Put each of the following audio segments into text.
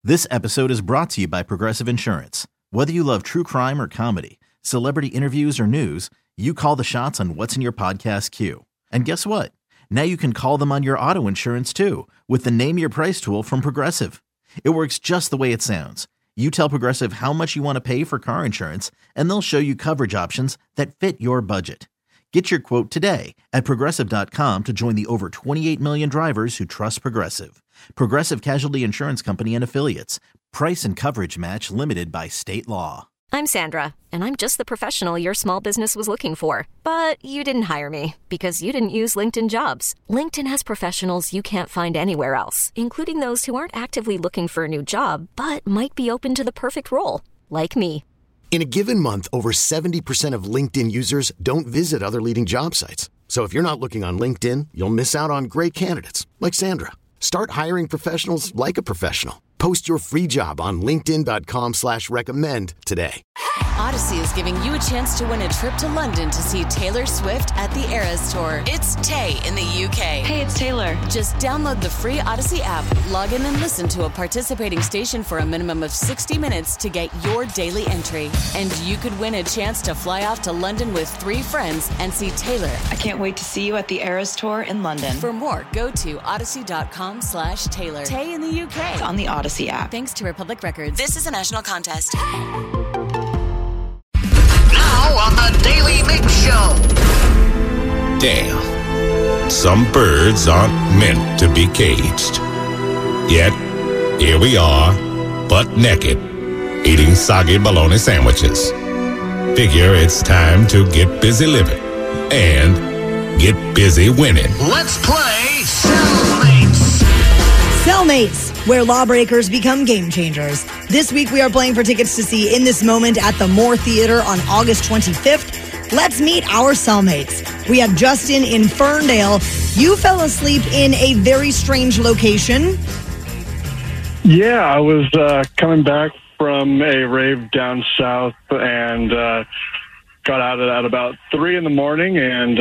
This episode is brought to you by Progressive Insurance. Whether you love true crime or comedy, celebrity interviews or news, you call the shots on what's in your podcast queue. And guess what? Now you can call them on your auto insurance too with the Name Your Price tool from Progressive. It works just the way it sounds. You tell Progressive how much you want to pay for car insurance, and they'll show you coverage options that fit your budget. Get your quote today at Progressive.com to join the over 28 million drivers who trust Progressive. Progressive Casualty Insurance Company and Affiliates. Price and coverage match limited by state law. I'm Sandra, and I'm just the professional your small business was looking for. But you didn't hire me because you didn't use LinkedIn Jobs. LinkedIn has professionals you can't find anywhere else, including those who aren't actively looking for a new job, but might be open to the perfect role, like me. In a given month, over 70% of LinkedIn users don't visit other leading job sites. So if you're not looking on LinkedIn, you'll miss out on great candidates like Sandra. Start hiring professionals like a professional. Post your free job on linkedin.com/recommend today. Odyssey is giving you a chance to win a trip to London to see Taylor Swift at the Eras Tour. It's Tay in the UK. Hey, it's Taylor. Just download the free Odyssey app, log in and listen to a participating station for a minimum of 60 minutes to get your daily entry. And you could win a chance to fly off to London with 3 friends and see Taylor. I can't wait to see you at the Eras Tour in London. For more, go to odyssey.com/Taylor. Tay in the UK. It's on the Odyssey app. Thanks to Republic Records. This is a national contest. Now on the Daily Mix Show. Damn. Some birds aren't meant to be caged. Yet, here we are, butt naked, eating soggy bologna sandwiches. Figure it's time to get busy living and get busy winning. Let's play Cellmates. Cellmates, where lawbreakers become game changers. This week we are playing for tickets to see In This Moment at the Moore Theater on August 25th. Let's meet our cellmates. We have Justin in Ferndale. You fell asleep in a very strange location. Yeah, I was coming back from a rave down south and got out at about 3 in the morning and,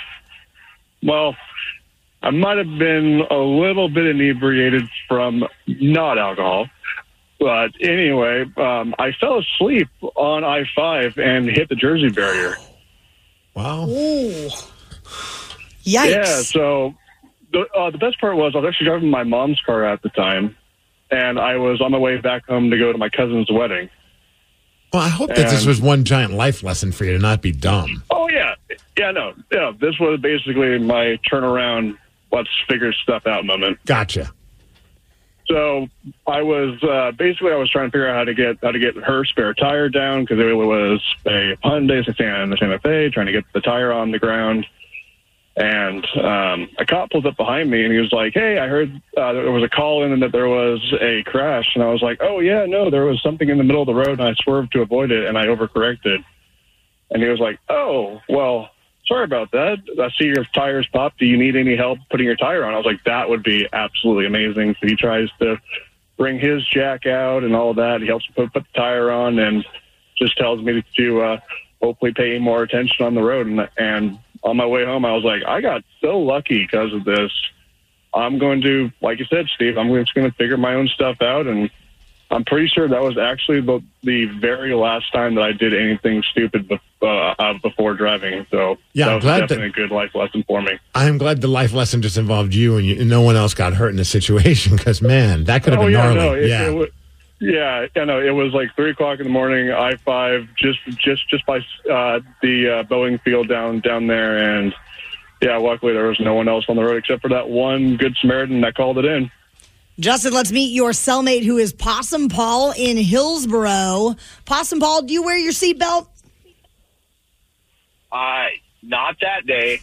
I might have been a little bit inebriated from not alcohol. But anyway, I fell asleep on I-5 and hit the Jersey barrier. Wow. Ooh. Yikes. Yeah, so the best part was I was actually driving my mom's car at the time, and I was on my way back home to go to my cousin's wedding. Well, I hope that this was one giant life lesson for you to not be dumb. Oh, yeah. Yeah, no. Yeah, this was basically my turnaround, let's figure stuff out moment. Gotcha. So I was I was trying to figure out how to get her spare tire down because it was a Hyundai Santa Fe, trying to get the tire on the ground. And a cop pulled up behind me and he was like, "Hey, I heard there was a call in and that there was a crash." And I was like, "Oh yeah, no, there was something in the middle of the road and I swerved to avoid it and I overcorrected." And he was like, "Oh, well, sorry about that. I see your tires popped. Do you need any help putting your tire on?" I was like, that would be absolutely amazing. So he tries to bring his jack out and all that. He helps me put the tire on and just tells me to hopefully pay more attention on the road. And on my way home, I was like, I got so lucky because of this. I'm going to, like you said, Steve, I'm just going to figure my own stuff out. And I'm pretty sure that was actually the very last time that I did anything stupid before driving. So yeah, that was definitely a good life lesson for me. I'm glad the life lesson just involved you and no one else got hurt in the situation because, man, that could have been gnarly. No, it was like 3 o'clock in the morning, I-5, just by the Boeing field down there. And, yeah, luckily there was no one else on the road except for that one Good Samaritan that called it in. Justin, let's meet your cellmate who is Possum Paul in Hillsboro. Possum Paul, do you wear your seatbelt? Not that day.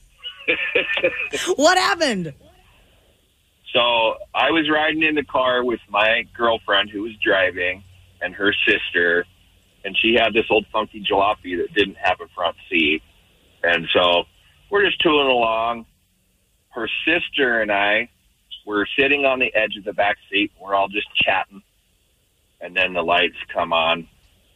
What happened? So I was riding in the car with my girlfriend who was driving and her sister, and she had this old funky jalopy that didn't have a front seat. And so we're just tooling along. Her sister and I were sitting on the edge of the back seat. We're all just chatting. And then the lights come on.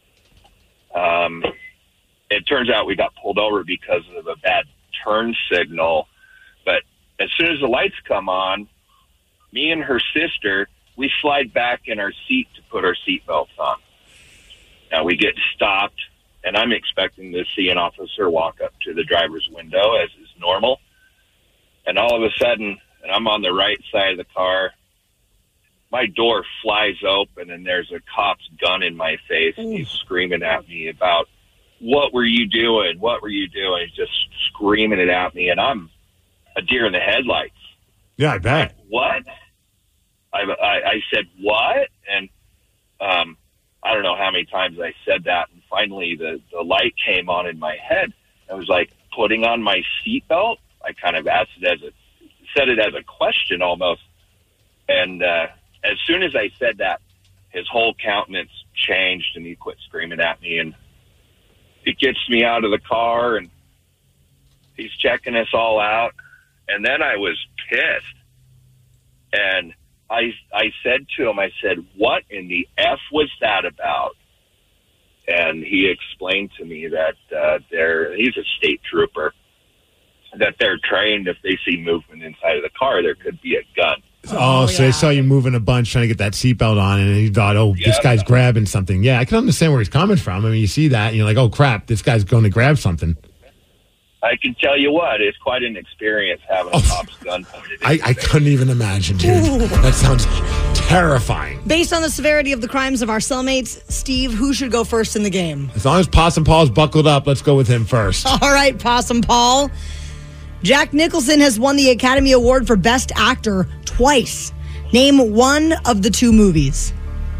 It turns out we got pulled over because of a bad turn signal. But as soon as the lights come on, me and her sister, we slide back in our seat to put our seatbelts on. Now we get stopped, and I'm expecting to see an officer walk up to the driver's window, as is normal. And all of a sudden, and I'm on the right side of the car, my door flies open, and there's a cop's gun in my face, and he's screaming at me about, what were you doing? What were you doing? He's just screaming it at me, and I'm a deer in the headlights. Yeah, I bet. What? I said, what? And I don't know how many times I said that, and finally the light came on in my head. I was like, putting on my seatbelt? I kind of said it as a question almost. And as soon as I said that, his whole countenance changed, and he quit screaming at me, and he gets me out of the car, and he's checking us all out. And then I was pissed. And I said to him, I said, what in the F was that about? And he explained to me that he's a state trooper, that they're trained if they see movement inside of the car, there could be a gun. Oh, so they saw you moving a bunch trying to get that seatbelt on, and he thought, this guy's grabbing something. Yeah, I can understand where he's coming from. I mean, you see that, and you're like, oh, crap, this guy's going to grab something. I can tell you what, it's quite an experience having a cop's gun pointed at I couldn't even imagine, dude. Ooh. That sounds terrifying. Based on the severity of the crimes of our cellmates, Steve, who should go first in the game? As long as Possum Paul's buckled up, let's go with him first. All right, Possum Paul. Jack Nicholson has won the Academy Award for Best Actor twice. Name one of the two movies.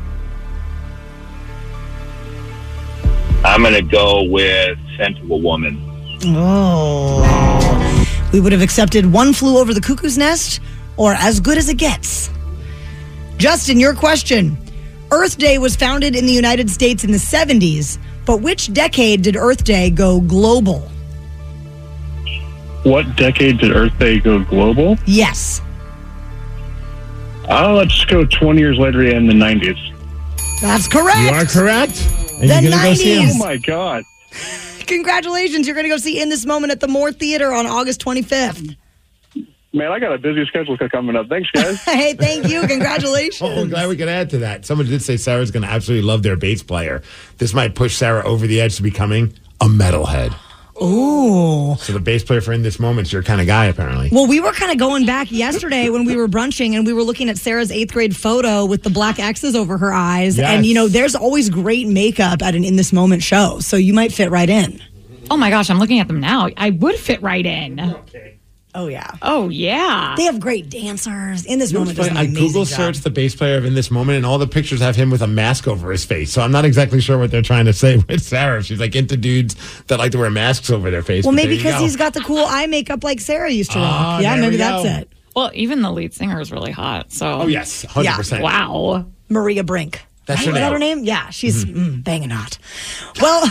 I'm going to go with Scent of a Woman. Oh. We would have accepted One Flew Over the Cuckoo's Nest or As Good as It Gets. Justin, your question. Earth Day was founded in the United States in the 70s, but which decade did Earth Day go global? What decade did Earth Day go global? Yes. Let's go 20 years later in the 90s. That's correct. You are correct. And The you're gonna go see him. 90s. Oh, my God. Congratulations. You're going to go see In This Moment at the Moore Theater on August 25th. Man, I got a busy schedule coming up. Thanks, guys. Hey, thank you. Congratulations. Oh, I'm glad we could add to that. Someone did say Sarah's going to absolutely love their bass player. This might push Sarah over the edge to becoming a metalhead. Ooh. So the bass player for In This Moment's your kind of guy, apparently. Well, we were kind of going back yesterday when we were brunching, and we were looking at Sarah's 8th grade photo with the black X's over her eyes. Yes. And, there's always great makeup at an In This Moment show, so you might fit right in. Oh, my gosh, I'm looking at them now. I would fit right in. Okay. Oh, yeah. Oh, yeah. They have great dancers. In This Moment does an I amazing Google job. searched the bass player of In This Moment, and all the pictures have him with a mask over his face. So I'm not exactly sure what they're trying to say with Sarah. She's like into dudes that like to wear masks over their face. Well, But maybe there you because go. he's got the cool eye makeup like Sarah used to rock. Yeah, there maybe we that's go. it. Well, even the lead singer is really hot. So. Oh, yes, 100%. Wow. Maria Brink. That's her Is that name. her name? Yeah, she's banging hot. Well,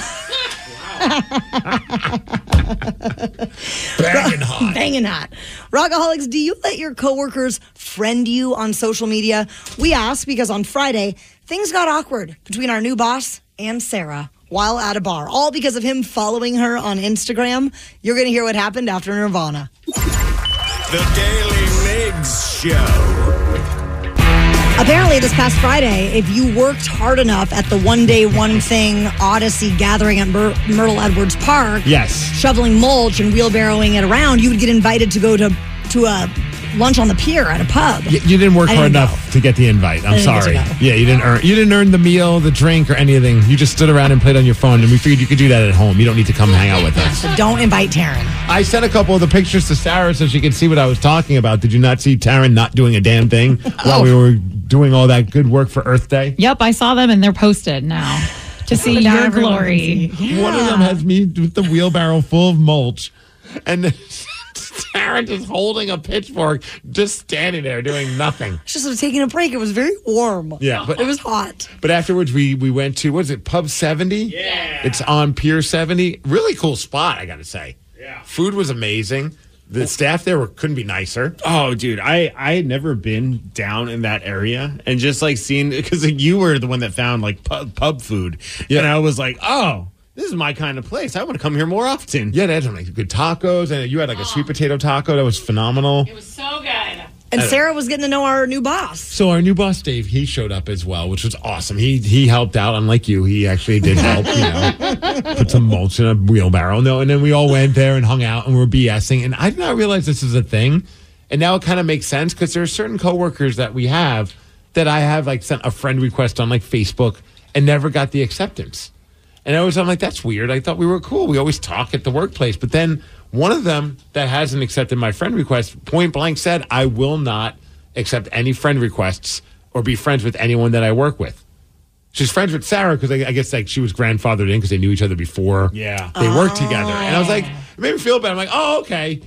Banging hot. banging hot. Rockaholics, do you let your coworkers friend you on social media? We ask because on Friday, things got awkward between our new boss and Sarah while at a bar, all because of him following her on Instagram. You're going to hear what happened after Nirvana. The Daily Migs Show. Apparently, this past Friday, if you worked hard enough at the One Day, One Thing Odyssey gathering at Myrtle Edwards Park, Yes. shoveling mulch and wheelbarrowing it around, you would get invited to go to a lunch on the pier at a pub. You didn't work I hard didn't enough to get the invite. I'm I didn't get sorry. to go. Yeah, you didn't earn the meal, the drink, or anything. You just stood around and played on your phone, and we figured you could do that at home. You don't need to come hang out with us. So don't invite Taryn. I sent a couple of the pictures to Sarah so she could see what I was talking about. Did you not see Taryn not doing a damn thing while we were doing all that good work for Earth Day? Yep, I saw them and they're posted now to see Now your everyone glory. can see. One of them has me with the wheelbarrow full of mulch, and Taryn just holding a pitchfork, just standing there doing nothing. It's just taking a break. It was very warm. Yeah, but it was hot. But afterwards, we went to, what is it, Pub 70? Yeah. It's on Pier 70. Really cool spot, I got to say. Yeah. Food was amazing. The staff there couldn't be nicer. Oh, dude, I had never been down in that area, and just like seeing, because you were the one that found like pub food, and I was like, oh, this is my kind of place. I want to come here more often. Yeah, they had some like good tacos, and you had like a sweet potato taco that was phenomenal. It was so good. And Sarah was getting to know our new boss. So our new boss, Dave, he showed up as well, which was awesome. He helped out, unlike you. He actually did help, put some mulch in a wheelbarrow. No, and then we all went there and hung out and we were BSing. And I did not realize this is a thing. And now it kind of makes sense because there are certain coworkers that we have that I have like sent a friend request on like Facebook and never got the acceptance. And I'm like, that's weird. I thought we were cool. We always talk at the workplace. But then one of them that hasn't accepted my friend request point blank said, I will not accept any friend requests or be friends with anyone that I work with. She's friends with Sarah because I guess like she was grandfathered in because they knew each other before they worked together. And I was like, it made me feel bad. I'm like, oh, okay.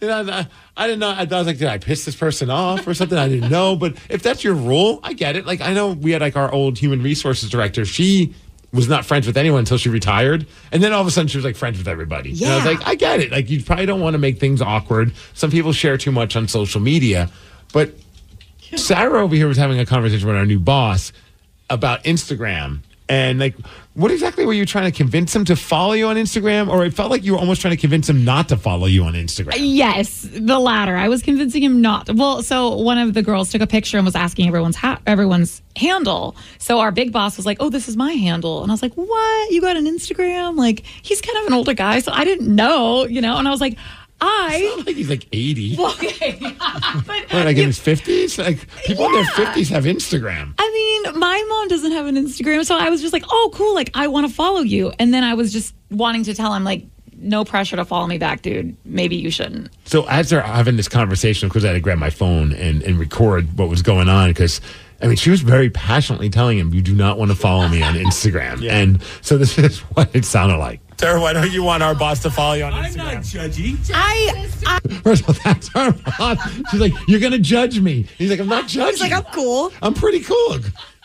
I didn't know. I was like, did I piss this person off or something? I didn't know. But if that's your rule, I get it. Like, I know we had like our old human resources director. She was not friends with anyone until she retired. And then all of a sudden she was like friends with everybody. Yeah. And I was like, I get it. Like, you probably don't want to make things awkward. Some people share too much on social media. But Sarah over here was having a conversation with our new boss about Instagram. And like, what exactly were you trying to convince him to follow you on Instagram? Or it felt like you were almost trying to convince him not to follow you on Instagram. Yes, the latter. I was convincing him not. Well, so one of the girls took a picture and was asking everyone's handle. So our big boss was like, oh, this is my handle. And I was like, what? You got an Instagram? Like, he's kind of an older guy, so I didn't know, And I was like, It's not like he's like 80. Well, okay. Like in his 50s? Like, people in their 50s have Instagram. I mean, my mom doesn't have an Instagram, so I was just like, oh, cool, like, I want to follow you. And then I was just wanting to tell him, like, no pressure to follow me back, dude. Maybe you shouldn't. So as they're having this conversation, because I had to grab my phone and record what was going on, because I mean, she was very passionately telling him, you do not want to follow me on Instagram. Yeah. And so this is what it sounded like. Sarah, why don't you want our boss to follow you on Instagram? I'm not judgy. First of all, that's our boss. She's like, you're going to judge me. He's like, I'm not judging. He's like, I'm cool. I'm pretty cool.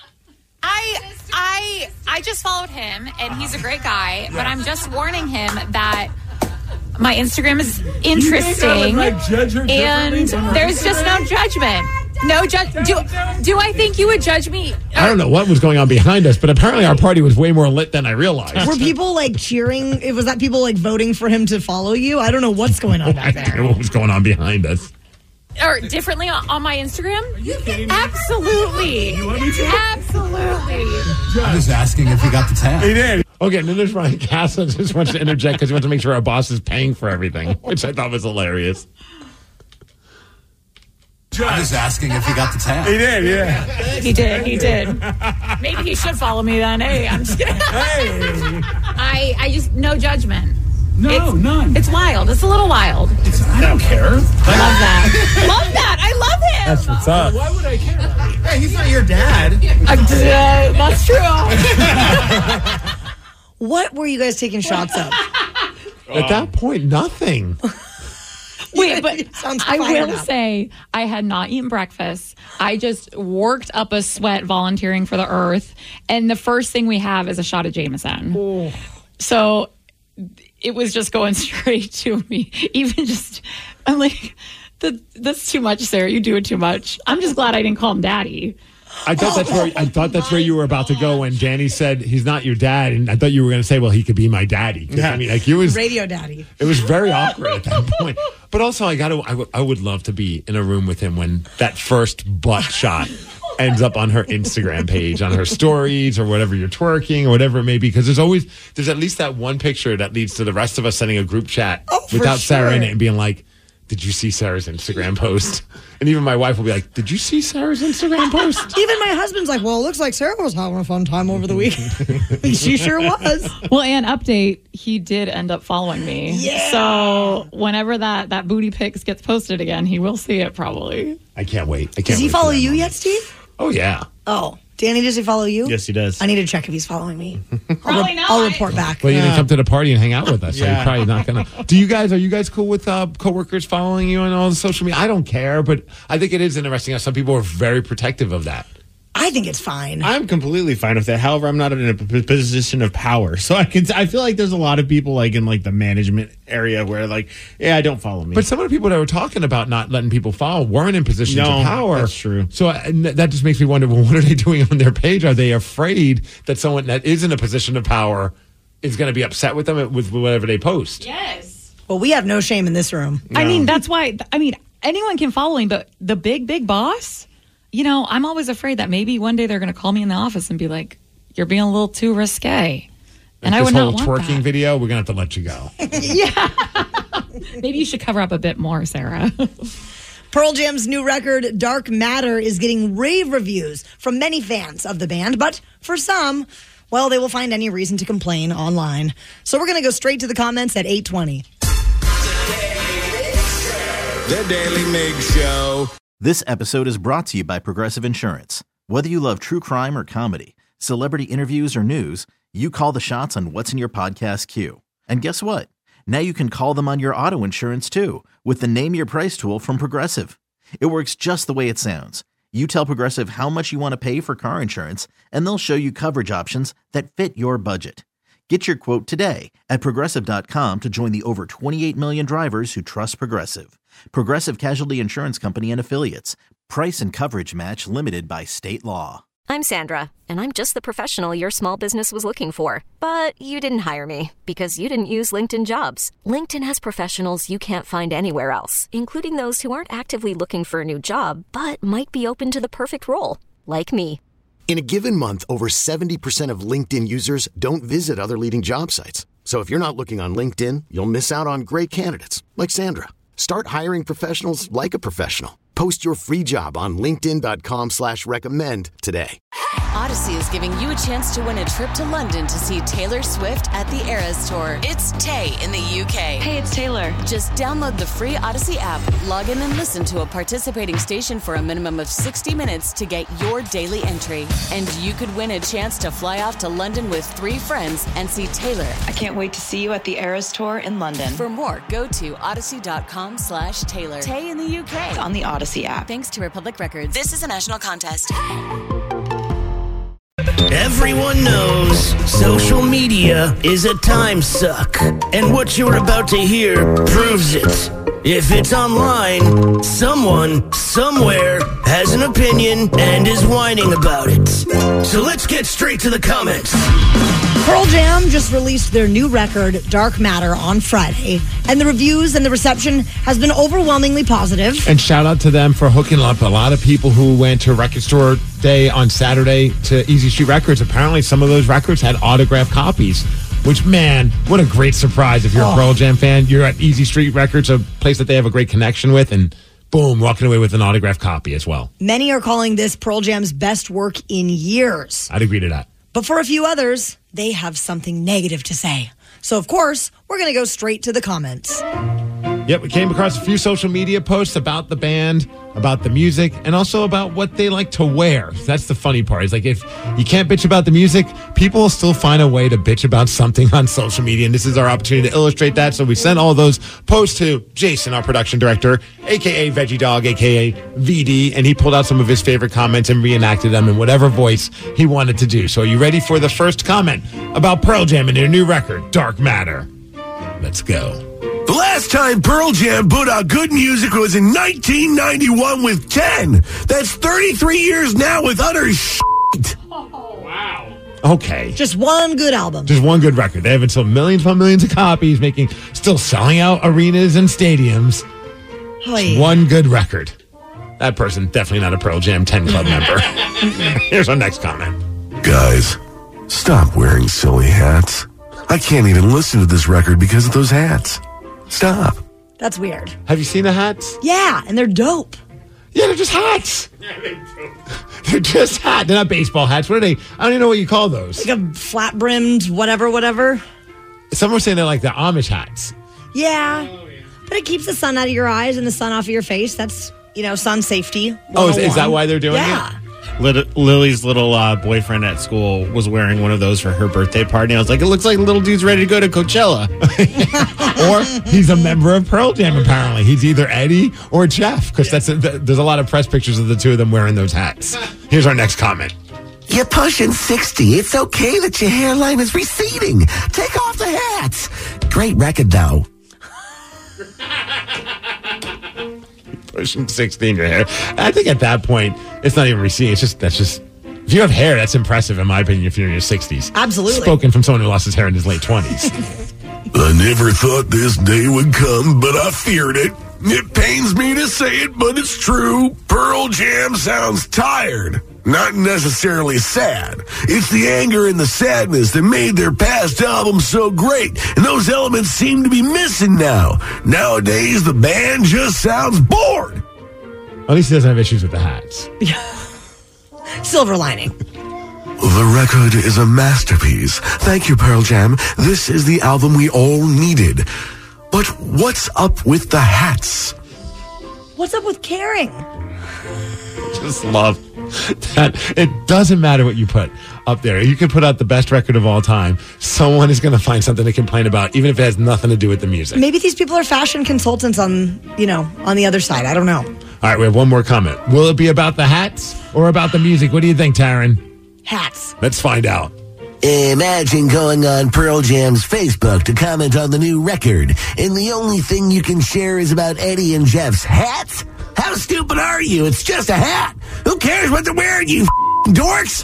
I just followed him, and he's a great guy, but I'm just warning him that my Instagram is interesting, and there's just no judgment. No judge. Do I think you would judge me? I don't know what was going on behind us, but apparently our party was way more lit than I realized. Were people like cheering? Was that people like voting for him to follow you? I don't know what's going on back there. What was going on behind us? Or differently on my Instagram? Are you kidding me? Absolutely. You want me to? Absolutely. I'm just asking if he got the tab. He did. Okay, and then there's Ryan Castle just wants to interject because he wants to make sure our boss is paying for everything, which I thought was hilarious. I'm just asking if he got the tab. He did, yeah. He did. Maybe he should follow me then. Hey, I'm just kidding. Hey. I just, no judgment. None. It's wild. It's a little wild. I don't care. Love that. Love that. I love him. That's what's up. Why would I care? Hey, he's not your dad. That's true. What were you guys taking shots of? At that point, nothing. Wait, but I will up. say I had not eaten breakfast. I just worked up a sweat volunteering for the Earth. And the first thing we have is a shot of Jameson. Oh. So it was just going straight to me. Even just, I'm like, that's too much, Sarah. You do it too much. I'm just glad I didn't call him Daddy. I thought that's where you were about to go when Danny said he's not your dad, and I thought you were going to say, well, he could be my daddy. Yeah. I mean, like, he was radio daddy. It was very awkward at that point. But also, I would love to be in a room with him when that first butt shot ends up on her Instagram page, on her stories, or whatever you're twerking, or whatever it may be. Because there's at least that one picture that leads to the rest of us sending a group chat without Sarah in it and being like, did you see Sarah's Instagram post? And even my wife will be like, did you see Sarah's Instagram post? Even my husband's like, well, it looks like Sarah was having a fun time over the weekend. She sure was. Well, and update, he did end up following me. Yeah. So whenever that booty pics gets posted again, he will see it probably. I can't wait. Does he follow you yet, Steve? Oh, yeah. Oh. Danny, does he follow you? Yes, he does. I need to check if he's following me. Probably not. I'll report back. Well, you didn't come to the party and hang out with us, so you're probably not going to. Are you guys cool with coworkers following you on all the social media? I don't care, but I think it is interesting how some people are very protective of that. I think it's fine. I'm completely fine with that. However, I'm not in a position of power, so I feel like there's a lot of people like in like the management area where like, yeah, don't follow me. But some of the people that were talking about not letting people follow weren't in positions of power. That's true. So that just makes me wonder, well, what are they doing on their page? Are they afraid that someone that is in a position of power is going to be upset with them with whatever they post? Yes. Well, we have no shame in this room. No. I mean, that's why. I mean, anyone can follow him, but the big boss, I'm always afraid that maybe one day they're going to call me in the office and be like, "You're being a little too risque." And I would not want twerking that. video, we're going to have to let you go. Yeah. Maybe you should cover up a bit more, Sarah. Pearl Jam's new record, Dark Matter, is getting rave reviews from many fans of the band, but for some, well, they will find any reason to complain online. So we're going to go straight to the comments at 8:20. The Daily Mig Show. This episode is brought to you by Progressive Insurance. Whether you love true crime or comedy, celebrity interviews or news, you call the shots on what's in your podcast queue. And guess what? Now you can call them on your auto insurance too with the Name Your Price tool from Progressive. It works just the way it sounds. You tell Progressive how much you want to pay for car insurance, and they'll show you coverage options that fit your budget. Get your quote today at Progressive.com to join the over 28 million drivers who trust Progressive. Progressive Casualty Insurance Company and Affiliates. Price and coverage match limited by state law. I'm Sandra, and I'm just the professional your small business was looking for. But you didn't hire me because you didn't use LinkedIn Jobs. LinkedIn has professionals you can't find anywhere else, including those who aren't actively looking for a new job, but might be open to the perfect role, like me. In a given month, over 70% of LinkedIn users don't visit other leading job sites. So if you're not looking on LinkedIn, you'll miss out on great candidates like Sandra. Start hiring professionals like a professional. Post your free job on linkedin.com/recommend today. Odyssey is giving you a chance to win a trip to London to see Taylor Swift at the Eras Tour. It's Tay in the UK. Hey, it's Taylor. Just download the free Odyssey app, log in and listen to a participating station for a minimum of 60 minutes to get your daily entry. And you could win a chance to fly off to London with 3 friends and see Taylor. I can't wait to see you at the Eras Tour in London. For more, go to odyssey.com/Taylor. Tay in the UK. It's on the Odyssey app. Thanks to Republic Records. This is a national contest. Everyone knows social media is a time suck, and what you're about to hear proves it. If it's online, someone, somewhere, has an opinion and is whining about it. So let's get straight to the comments. Pearl Jam just released their new record, Dark Matter, on Friday, and the reviews and the reception has been overwhelmingly positive. And shout out to them for hooking up a lot of people who went to Record Store Day on Saturday to Easy Street Records. Apparently, some of those records had autographed copies, which, man, what a great surprise. If you're a Pearl Jam fan, you're at Easy Street Records, a place that they have a great connection with, and boom, walking away with an autographed copy as well. Many are calling this Pearl Jam's best work in years. I'd agree to that. But for a few others, they have something negative to say. So, of course, we're going to go straight to the comments. Yep, we came across a few social media posts about the band, about the music, and also about what they like to wear. That's the funny part. It's like if you can't bitch about the music, people will still find a way to bitch about something on social media, and this is our opportunity to illustrate that. So we sent all those posts to Jason, our production director, a.k.a. Veggie Dog, a.k.a. VD, and he pulled out some of his favorite comments and reenacted them in whatever voice he wanted to do. So are you ready for the first comment about Pearl Jam and their new record, Dark Matter? Let's go. The last time Pearl Jam put out good music was in 1991 with 10. That's 33 years now with utter shit. Okay. Just one good album. Just one good record. They haven't sold millions upon millions of copies, still selling out arenas and stadiums. Oy. One good record. That person, definitely not a Pearl Jam 10 Club member. Here's our next comment. Guys, stop wearing silly hats. I can't even listen to this record because of those hats. Stop. That's weird. Have you seen the hats? Yeah, and they're dope. Yeah, they're just hats. They're just hats. They're not baseball hats. What are they? I don't even know what you call those. Like a flat-brimmed whatever. Some were saying they're like the Amish hats. Yeah. But it keeps the sun out of your eyes and the sun off of your face. That's, sun safety. Oh, is that why they're doing it? Lily's little boyfriend at school was wearing one of those for her birthday party. I was like, it looks like the little dude's ready to go to Coachella. Or he's a member of Pearl Jam, apparently. He's either Eddie or Jeff, because there's a lot of press pictures of the two of them wearing those hats. Here's our next comment. You're pushing 60. It's okay that your hairline is receding. Take off the hats. Great record, though. Pushing 60 in your hair. I think at that point, it's not even receding. That's just if you have hair, that's impressive, in my opinion, if you're in your 60s. Absolutely. Spoken from someone who lost his hair in his late 20s. I never thought this day would come, but I feared it. It pains me to say it, but it's true. Pearl Jam sounds tired. Not necessarily sad. It's the anger and the sadness that made their past albums so great, and those elements seem to be missing now. Nowadays, the band just sounds bored. At least he doesn't have issues with the hats. Silver lining. The record is a masterpiece. Thank you, Pearl Jam. This is the album we all needed. But what's up with the hats? What's up with caring? Just love that. It doesn't matter what you put up there. You can put out the best record of all time. Someone is going to find something to complain about, even if it has nothing to do with the music. Maybe these people are fashion consultants on the other side. I don't know. All right, we have one more comment. Will it be about the hats or about the music? What do you think, Taryn? Hats. Let's find out. Imagine going on Pearl Jam's Facebook to comment on the new record, and the only thing you can share is about Eddie and Jeff's hats? How stupid are you? It's just a hat. Who cares what they're wearing, you dorks?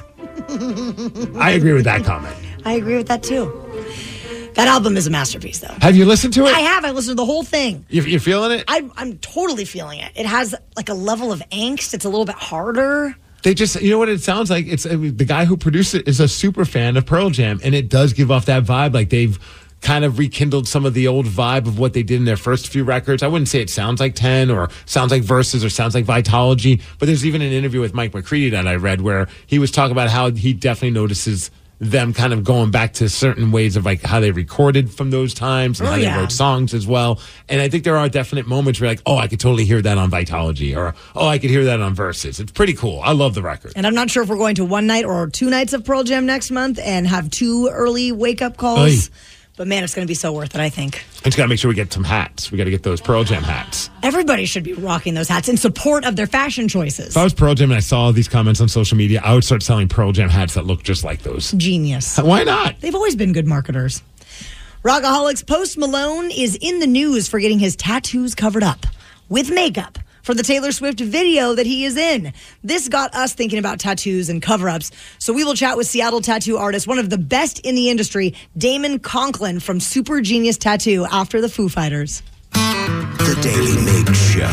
I agree with that comment. I agree with that, too. That album is a masterpiece, though. Have you listened to it? I have. I listened to the whole thing. You're feeling it? I'm totally feeling it. It has like a level of angst. It's a little bit harder. They just, you know what it sounds like? It's the guy who produced it is a super fan of Pearl Jam, and it does give off that vibe. Like they've kind of rekindled some of the old vibe of what they did in their first few records. I wouldn't say it sounds like 10 or sounds like Versus or sounds like Vitology, but there's even an interview with Mike McCready that I read where he was talking about how he definitely notices them kind of going back to certain ways of like how they recorded from those times and how they wrote songs as well. And I think there are definite moments where like, oh, I could totally hear that on Vitology, or, oh, I could hear that on Versus. It's pretty cool. I love the record. And I'm not sure if we're going to one night or 2 nights of Pearl Jam next month and have 2 early wake-up calls. Oy. But man, it's going to be so worth it, I think. I just got to make sure we get some hats. We got to get those Pearl Jam hats. Everybody should be rocking those hats in support of their fashion choices. If I was Pearl Jam and I saw these comments on social media, I would start selling Pearl Jam hats that look just like those. Genius. Why not? They've always been good marketers. Rockaholics Post Malone is in the news for getting his tattoos covered up with makeup for the Taylor Swift video that he is in. This got us thinking about tattoos and cover-ups. So we will chat with Seattle tattoo artist, one of the best in the industry, Damon Conklin from Super Genius Tattoo, after the Foo Fighters. The Daily Make Show.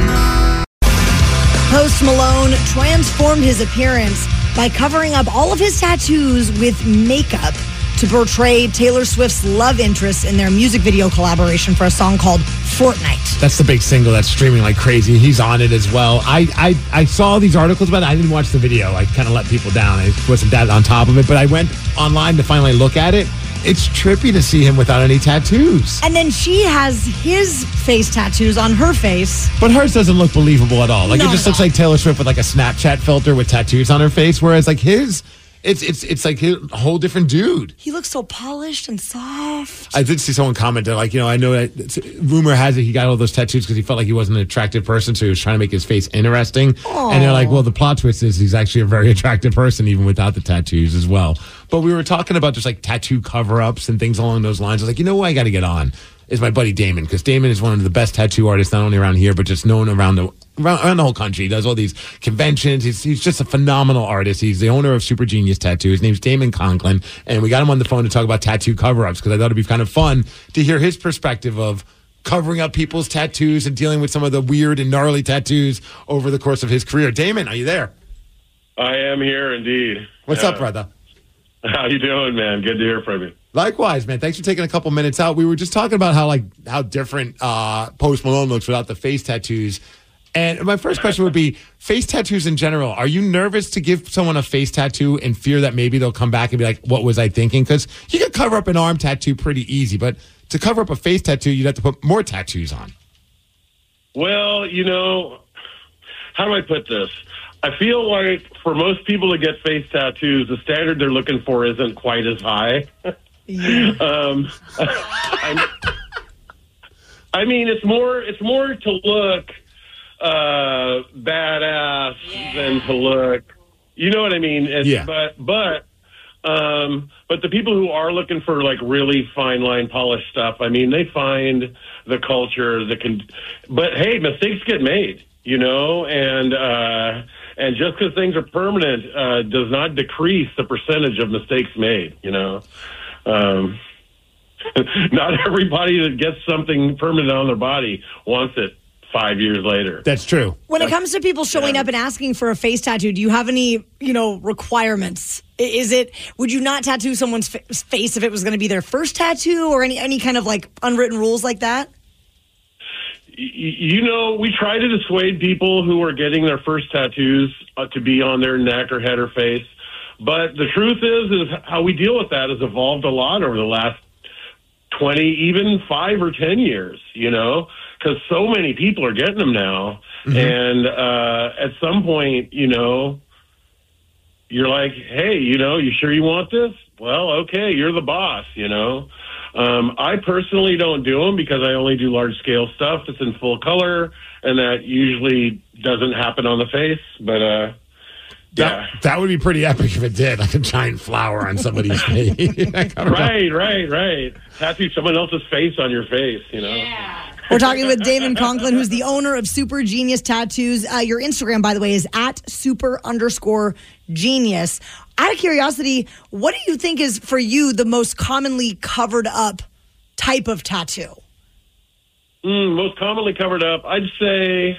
Post Malone transformed his appearance by covering up all of his tattoos with makeup to portray Taylor Swift's love interest in their music video collaboration for a song called Fortnite. That's the big single that's streaming like crazy. He's on it as well. I saw these articles about it. I didn't watch the video. I kind of let people down. I wasn't that on top of it, but I went online to finally look at it. It's trippy to see him without any tattoos. And then she has his face tattoos on her face. But hers doesn't look believable at all. Like Not it just at looks like Taylor Swift with like a Snapchat filter with tattoos on her face, whereas like his... It's like a whole different dude. He looks so polished and soft. I did see someone comment that, like, I know that rumor has it he got all those tattoos because he felt like he wasn't an attractive person, so he was trying to make his face interesting. Aww. And they're like, well, the plot twist is he's actually a very attractive person, even without the tattoos as well. But we were talking about just like tattoo cover-ups and things along those lines. I was like, who I got to get on is my buddy Damon, because Damon is one of the best tattoo artists, not only around here, but just known around the whole country. He does all these conventions. He's just a phenomenal artist. He's the owner of Super Genius Tattoo. His name's Damon Conklin, and we got him on the phone to talk about tattoo cover-ups because I thought it'd be kind of fun to hear his perspective of covering up people's tattoos and dealing with some of the weird and gnarly tattoos over the course of his career. Damon, are you there? I am here indeed. What's up, brother? How you doing, man? Good to hear from you. Likewise, man. Thanks for taking a couple minutes out. We were just talking about how different Post Malone looks without the face tattoos. And my first question would be, face tattoos in general, are you nervous to give someone a face tattoo in fear that maybe they'll come back and be like, what was I thinking? Because you could cover up an arm tattoo pretty easy, but to cover up a face tattoo, you'd have to put more tattoos on. Well, how do I put this? I feel like for most people to get face tattoos, the standard they're looking for isn't quite as high. I mean, it's more to look badass than to look, you know what I mean? But the people who are looking for like really fine line polished stuff, I mean, they find the culture but hey, mistakes get made, and just because things are permanent does not decrease the percentage of mistakes made, Not everybody that gets something permanent on their body wants it 5 years later. That's true. When it comes to people showing up and asking for a face tattoo, do you have any, requirements? Would you not tattoo someone's face if it was going to be their first tattoo, or any kind of like unwritten rules like that? We try to dissuade people who are getting their first tattoos to be on their neck or head or face. But the truth is how we deal with that has evolved a lot over the last 20, even 5 or 10 years, because so many people are getting them now. Mm-hmm. And at some point, you're like, hey, you sure you want this? Well, okay, you're the boss, I personally don't do them because I only do large-scale stuff that's in full color, and that usually doesn't happen on the face. But, that would be pretty epic if it did, like a giant flower on somebody's face. Right. Tattoo someone else's face on your face, Yeah. We're talking with Damon Conklin, who's the owner of Super Genius Tattoos. Your Instagram, by the way, is @super_genius. Out of curiosity, what do you think is, for you, the most commonly covered up type of tattoo? Most commonly covered up, I'd say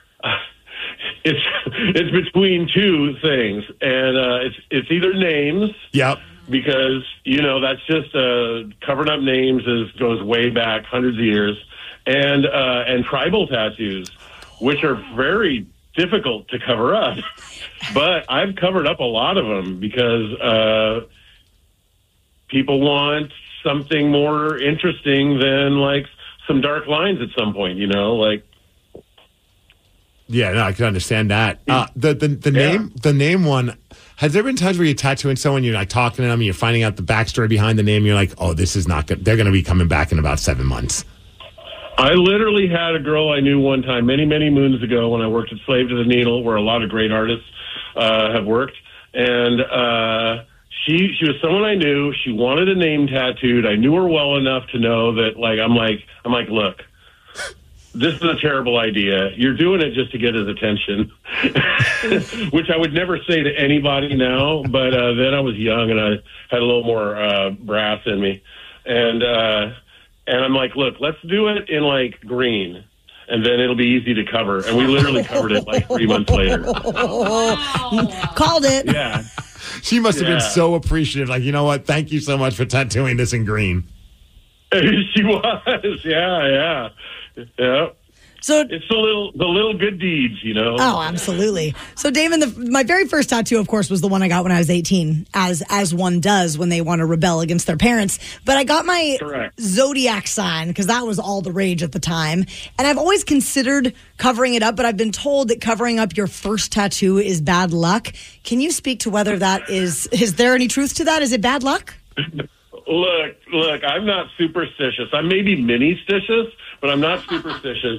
it's between two things, and it's either names. Yep. Because that's just covered up names goes way back hundreds of years, and tribal tattoos, which are very difficult to cover up. But I've covered up a lot of them because people want something more interesting than like some dark lines at some point, like. Yeah, no, I can understand that. The name one. Has there been times where you're tattooing someone, you're like talking to them, and you're finding out the backstory behind the name, and you're like, oh, this is not good. They're going to be coming back in about 7 months. I literally had a girl I knew one time, many, many moons ago, when I worked at Slave to the Needle, where a lot of great artists have worked. And she was someone I knew. She wanted a name tattooed. I knew her well enough to know that, I'm like, look, this is a terrible idea. You're doing it just to get his attention, which I would never say to anybody now. But then I was young and I had a little more brass in me. And I'm like, look, let's do it in like green, and then it'll be easy to cover. And we literally covered it like 3 months later. Called it. Yeah. She must have been so appreciative. Like, you know what? Thank you so much for tattooing this in green. She was. Yeah. So it's the little good deeds, Oh, absolutely. So, Damon, my very first tattoo, of course, was the one I got when I was 18, as one does when they want to rebel against their parents. But I got my zodiac sign because that was all the rage at the time. And I've always considered covering it up, but I've been told that covering up your first tattoo is bad luck. Can you speak to whether that is there any truth to that? Is it bad luck? Look, I'm not superstitious. I may be mini-stitious, but I'm not superstitious.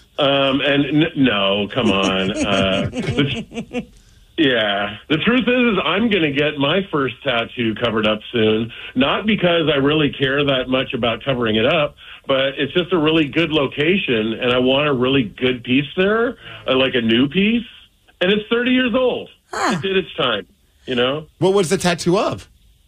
No, come on. The truth is I'm going to get my first tattoo covered up soon, not because I really care that much about covering it up, but it's just a really good location, and I want a really good piece there, like a new piece, and it's 30 years old. It did its time, What was the tattoo of?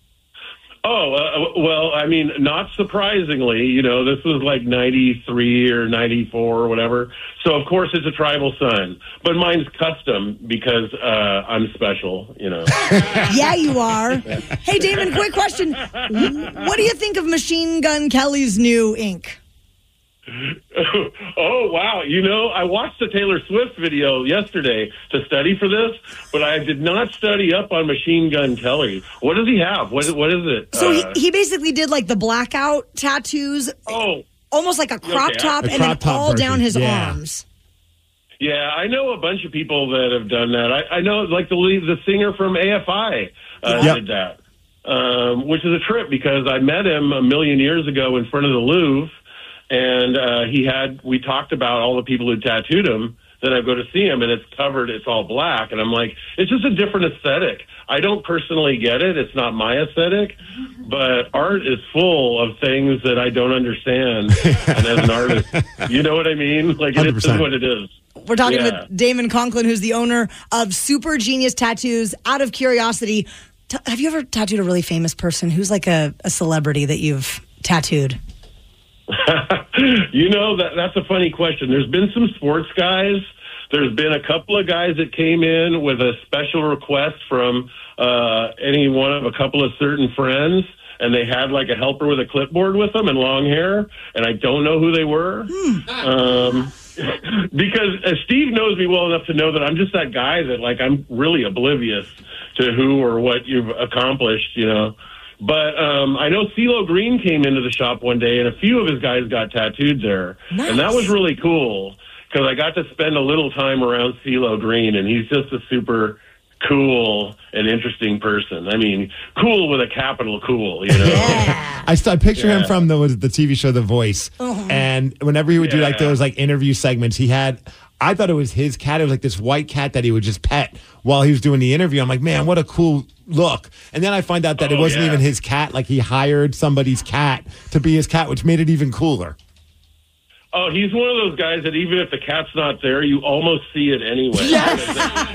Well, I mean, not surprisingly, this was like 93 or 94 or whatever. So, of course, it's a tribal sun. But mine's custom because I'm special, Yeah, you are. Hey, Damon, quick question. What do you think of Machine Gun Kelly's new ink? Oh, wow. I watched the Taylor Swift video yesterday to study for this, but I did not study up on Machine Gun Kelly. What does he have? What is it? So he basically did like the blackout tattoos. Oh. Almost like a crop top and then all version. Down his arms. Yeah, I know a bunch of people that have done that. I know like the singer from AFI did that, which is a trip because I met him a million years ago in front of the Louvre. And we talked about all the people who tattooed him. Then I go to see him, and it's covered. It's all black, and I'm like, it's just a different aesthetic. I don't personally get it. It's not my aesthetic, but art is full of things that I don't understand. And as an artist, you know what I mean? Like, it is what it is. We're talking with Damon Conklin, who's the owner of Super Genius Tattoos. Out of curiosity, have you ever tattooed a really famous person? Who's like a celebrity that you've tattooed? That's a funny question. There's been some sports guys. There's been a couple of guys that came in with a special request from any one of a couple of certain friends, and they had like a helper with a clipboard with them and long hair, and I don't know who they were. Because Steve knows me well enough to know that I'm just that guy that, like, I'm really oblivious to who or what you've accomplished, But I know CeeLo Green came into the shop one day, and a few of his guys got tattooed there. Nice. And that was really cool, because I got to spend a little time around CeeLo Green, and he's just a super cool and interesting person. I mean, cool with a capital cool, Yeah. I picture him from the TV show The Voice. And whenever he would do like those like interview segments, I thought it was his cat. It was like this white cat that he would just pet while he was doing the interview. I'm like, man, what a cool look. And then I find out that it wasn't even his cat. Like, he hired somebody's cat to be his cat, which made it even cooler. Oh, he's one of those guys that even if the cat's not there, you almost see it anyway. Yes!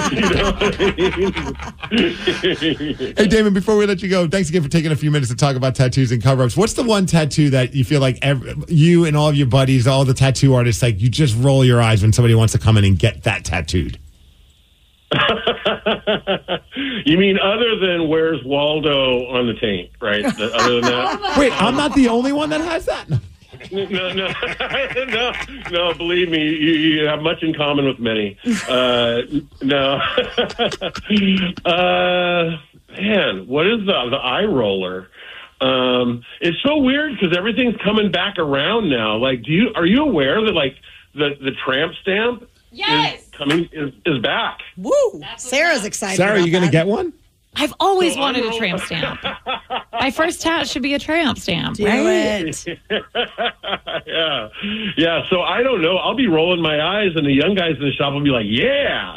Hey, Damon, before we let you go, thanks again for taking a few minutes to talk about tattoos and cover-ups. What's the one tattoo that you feel like you and all of your buddies, all the tattoo artists, like, you just roll your eyes when somebody wants to come in and get that tattooed? You mean other than Where's Waldo on the taint, right? Other than that? Wait, I'm not the only one that has that? No, believe me, you have much in common with many. No. Man, what is the eye roller? It's so weird because everything's coming back around now. Like, are you aware that, like, the tramp stamp is back? Woo! Sarah's excited. Sarah, about you going to get one? I've always wanted a tramp stamp. My first tat should be a tramp stamp, right? Yeah. So I don't know. I'll be rolling my eyes, and the young guys in the shop will be like, "Yeah,"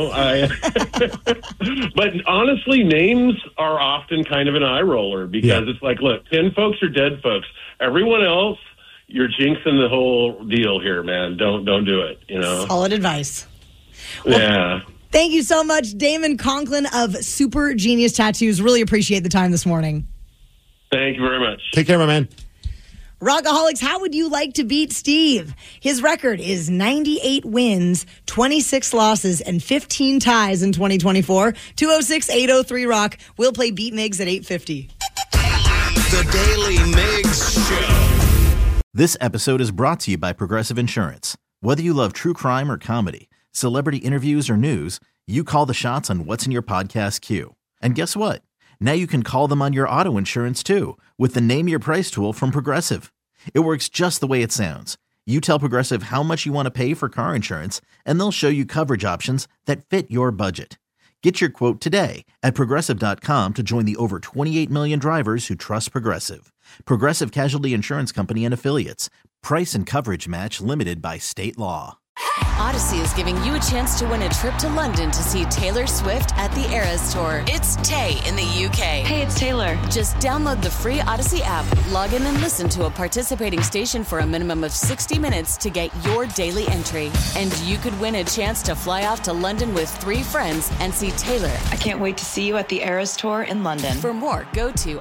But honestly, names are often kind of an eye roller because it's like, look, 10 folks are dead folks. Everyone else, you're jinxing the whole deal here, man. Don't do it. Solid advice. Yeah. Thank you so much, Damon Conklin of Super Genius Tattoos. Really appreciate the time this morning. Thank you very much. Take care, my man. Rockaholics, how would you like to beat Steve? His record is 98 wins, 26 losses, and 15 ties in 2024. 206-803-ROCK. We'll play Beat Migs at 8:50. The Daily Migs Show. This episode is brought to you by Progressive Insurance. Whether you love true crime or comedy, celebrity interviews or news, you call the shots on what's in your podcast queue. And guess what? Now you can call them on your auto insurance too with the Name Your Price tool from Progressive. It works just the way it sounds. You tell Progressive how much you want to pay for car insurance, and they'll show you coverage options that fit your budget. Get your quote today at Progressive.com to join the over 28 million drivers who trust Progressive. Progressive Casualty Insurance Company and Affiliates. Price and coverage match limited by state law. Odyssey is giving you a chance to win a trip to London to see Taylor Swift at the Eras Tour. It's Tay in the UK. Hey, it's Taylor. Just download the free Odyssey app, log in and listen to a participating station for a minimum of 60 minutes to get your daily entry. And you could win a chance to fly off to London with 3 friends and see Taylor. I can't wait to see you at the Eras Tour in London. For more, go to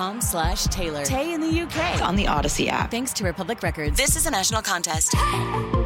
odyssey.com/Taylor. Tay in the UK. It's on the Odyssey app. Thanks to Republic Records. This is a national contest.